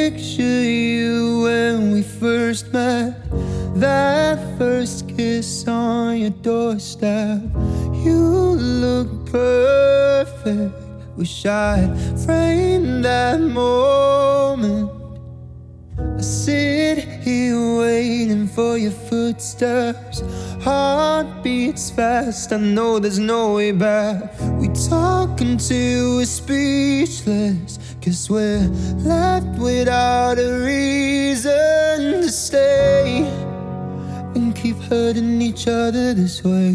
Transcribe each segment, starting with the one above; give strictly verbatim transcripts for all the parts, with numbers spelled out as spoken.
picture you when we first met. That first kiss on your doorstep. You look perfect. Wish I'd framed that moment. I sit here waiting for your footsteps. Heart beats fast, I know there's no way back. We talk until we're speechless, 'cause we're left without a reason to stay and keep hurting each other this way.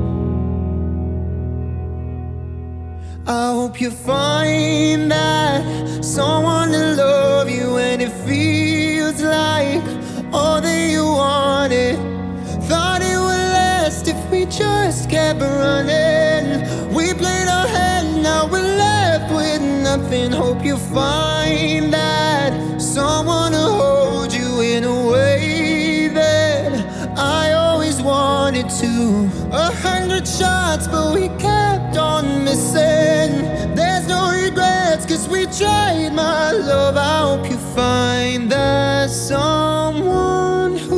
I hope you find that someone to love you when it feels like all that you wanted. Thought it would last if we just kept running. We played our hand, now we're left with nothing. Hope you find that someone to hold you in a way that I always wanted to. A hundred shots, but we kept on missing. There's no regrets, 'cause we tried, my love. I hope you find that someone who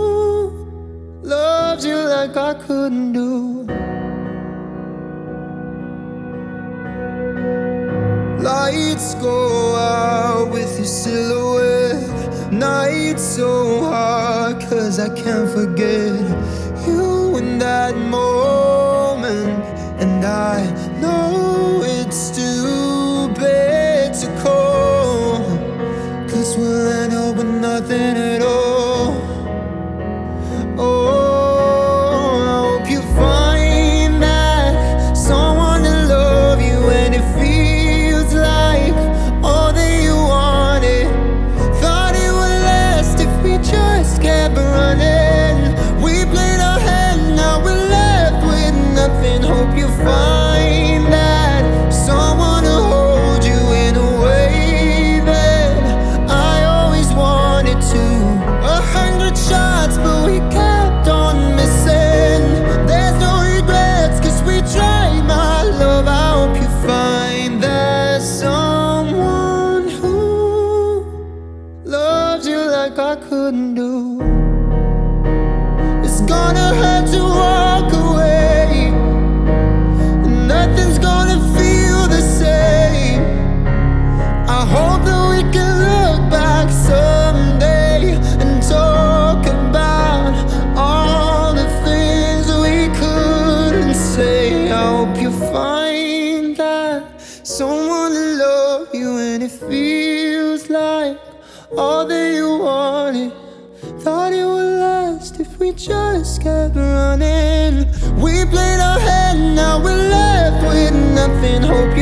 loves you like I couldn't do. Lights go out with your silhouette. Nights so hard 'cause I can't forget you in that moment. And I know it's too bad to call, 'cause we'll end up with nothing at all. Oh, I hope you find that someone to love you when it feels like all that you wanted. Thought it would last if we just kept running. We played our hand, now we're left with nothing. Hope you find that someone to hold you in a way that I always wanted to. A hundred shots, but we kept on missing. There's no regrets, 'cause we tried, my love. I hope you find that someone who loves you like I couldn't do. It's gonna hurt to walk away. Nothing's gonna feel the same. I hope that we can look back someday and talk about all the things we couldn't say. I hope you find that someone to love you when it feels like all that you wanted. Thought it would last if we just kept running. We played our hand, now we're left with nothing. Hope